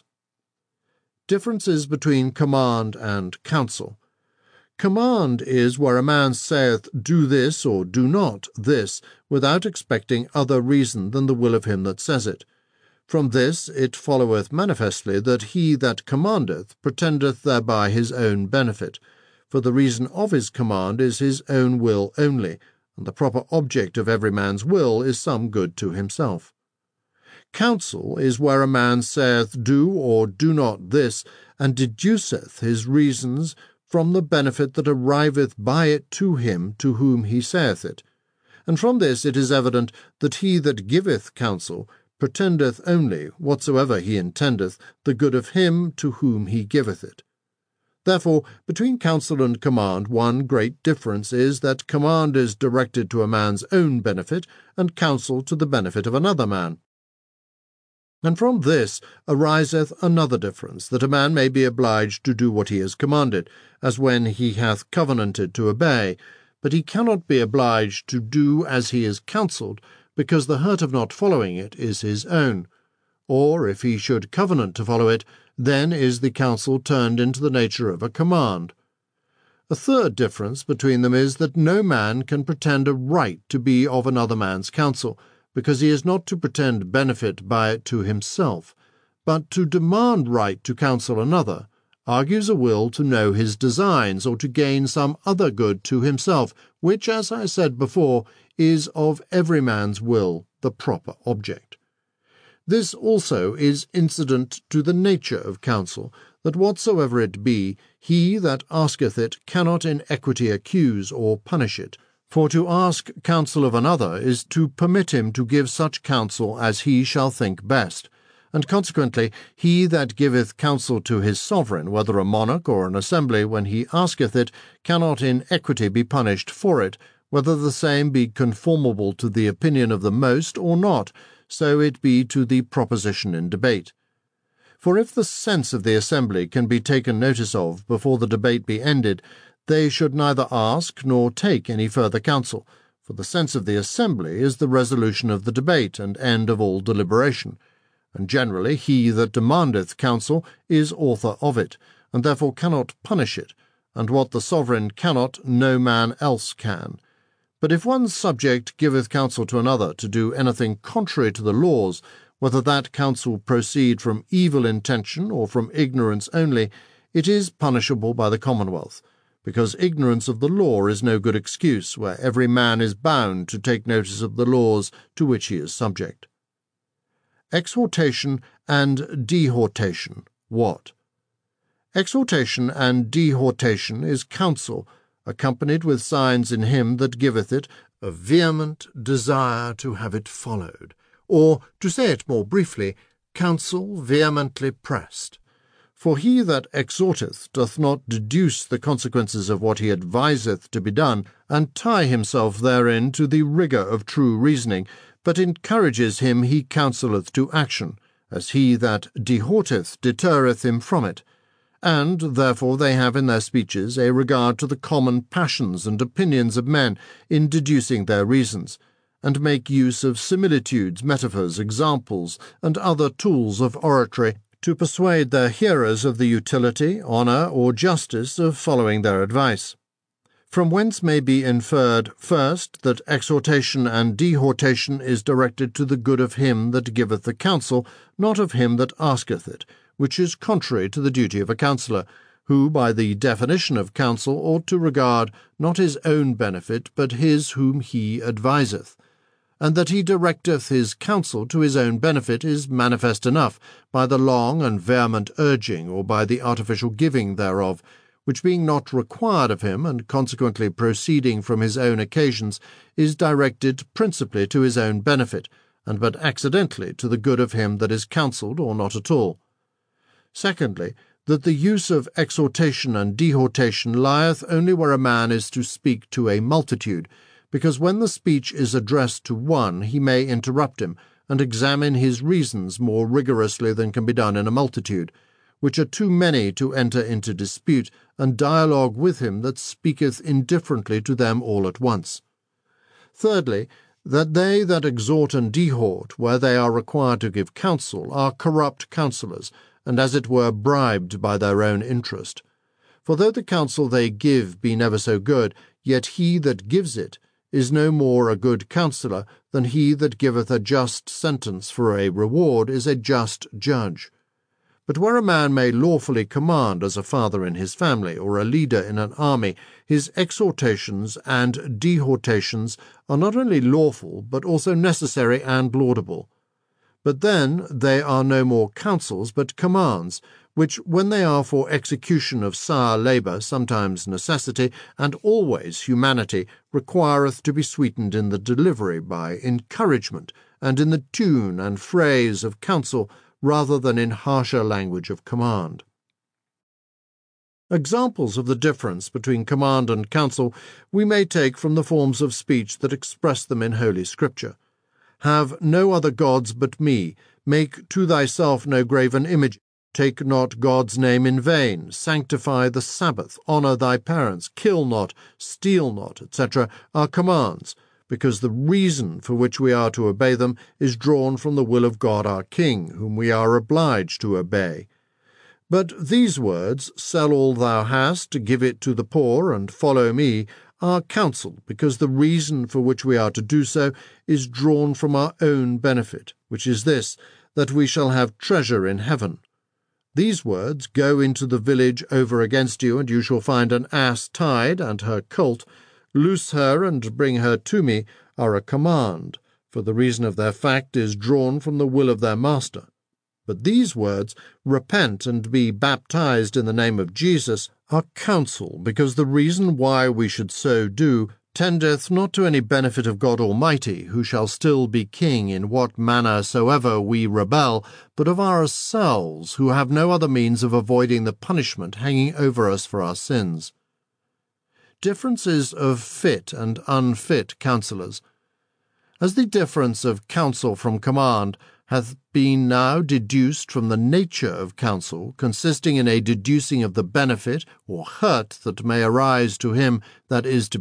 Differences between command and counsel. Command is where a man saith, do this or do not this, without expecting other reason than the will of him that says it. From this it followeth manifestly that he that commandeth pretendeth thereby his own benefit, for the reason of his command is his own will only, and the proper object of every man's will is some good to himself. Counsel is where a man saith, do or do not this, and deduceth his reasons from the benefit that arriveth by it to him to whom he saith it. And from this it is evident that he that giveth counsel pretendeth only, whatsoever he intendeth, the good of him to whom he giveth it. Therefore, between counsel and command one great difference is that command is directed to a man's own benefit, and counsel to the benefit of another man. And from this ariseth another difference, that a man may be obliged to do what he is commanded, as when he hath covenanted to obey, but he cannot be obliged to do as he is counselled, because the hurt of not following it is his own. Or, if he should covenant to follow it, then is the counsel turned into the nature of a command. A third difference between them is that no man can pretend a right to be of another man's counsel, because he is not to pretend benefit by it to himself, but to demand right to counsel another, argues a will to know his designs, or to gain some other good to himself, which, as I said before, is of every man's will the proper object. This also is incident to the nature of counsel, that whatsoever it be, he that asketh it cannot in equity accuse or punish it. For to ask counsel of another is to permit him to give such counsel as he shall think best, and consequently he that giveth counsel to his sovereign, whether a monarch or an assembly, when he asketh it, cannot in equity be punished for it, whether the same be conformable to the opinion of the most or not, so it be to the proposition in debate. For if the sense of the assembly can be taken notice of before the debate be ended, they should neither ask nor take any further counsel, for the sense of the assembly is the resolution of the debate and end of all deliberation, and generally he that demandeth counsel is author of it, and therefore cannot punish it, and what the sovereign cannot, no man else can. But if one subject giveth counsel to another to do anything contrary to the laws, whether that counsel proceed from evil intention or from ignorance only, it is punishable by the Commonwealth, because ignorance of the law is no good excuse, where every man is bound to take notice of the laws to which he is subject. Exhortation and dehortation. What? Exhortation and dehortation is counsel, accompanied with signs in him that giveth it, a vehement desire to have it followed, or, to say it more briefly, counsel vehemently pressed. For he that exhorteth doth not deduce the consequences of what he adviseth to be done, and tie himself therein to the rigour of true reasoning, but encourages him he counselleth to action, as he that dehorteth deterreth him from it. And therefore they have in their speeches a regard to the common passions and opinions of men in deducing their reasons, and make use of similitudes, metaphors, examples, and other tools of oratory to persuade their hearers of the utility, honour, or justice of following their advice. From whence may be inferred, first, that exhortation and dehortation is directed to the good of him that giveth the counsel, not of him that asketh it, which is contrary to the duty of a counsellor, who by the definition of counsel ought to regard not his own benefit, but his whom he adviseth. And that he directeth his counsel to his own benefit is manifest enough by the long and vehement urging, or by the artificial giving thereof, which being not required of him, and consequently proceeding from his own occasions, is directed principally to his own benefit, and but accidentally to the good of him that is counselled, or not at all. Secondly, that the use of exhortation and dehortation lieth only where a man is to speak to a multitude, because when the speech is addressed to one, he may interrupt him, and examine his reasons more rigorously than can be done in a multitude, which are too many to enter into dispute, and dialogue with him that speaketh indifferently to them all at once. Thirdly, that they that exhort and dehort, where they are required to give counsel, are corrupt counsellors, and as it were bribed by their own interest. For though the counsel they give be never so good, yet he that gives it is no more a good counsellor than he that giveth a just sentence for a reward is a just judge. But where a man may lawfully command as a father in his family, or a leader in an army, his exhortations and dehortations are not only lawful, but also necessary and laudable. But then they are no more counsels, but commands, which, when they are for execution of sire labour, sometimes necessity, and always humanity, requireth to be sweetened in the delivery by encouragement, and in the tune and phrase of counsel, rather than in harsher language of command. Examples of the difference between command and counsel we may take from the forms of speech that express them in Holy Scripture. Have no other gods but me. Make to thyself no graven image. Take not God's name in vain. Sanctify the Sabbath. Honour thy parents. Kill not. Steal not, etc. are commands, because the reason for which we are to obey them is drawn from the will of God our King, whom we are obliged to obey. But these words, sell all thou hast, give it to the poor, and follow me, are counsel, because the reason for which we are to do so is drawn from our own benefit, which is this, that we shall have treasure in heaven. These words, go into the village over against you, and you shall find an ass tied, and her colt, loose her and bring her to me, are a command, for the reason of their fact is drawn from the will of their master. But these words, repent and be baptized in the name of Jesus, are counsel, because the reason why we should so do tendeth not to any benefit of God Almighty, who shall still be king in what manner soever we rebel, but of ourselves, who have no other means of avoiding the punishment hanging over us for our sins. Differences of fit and unfit counsellors. As the difference of counsel from command hath been now deduced from the nature of counsel, consisting in a deducing of the benefit or hurt that may arise to him that is to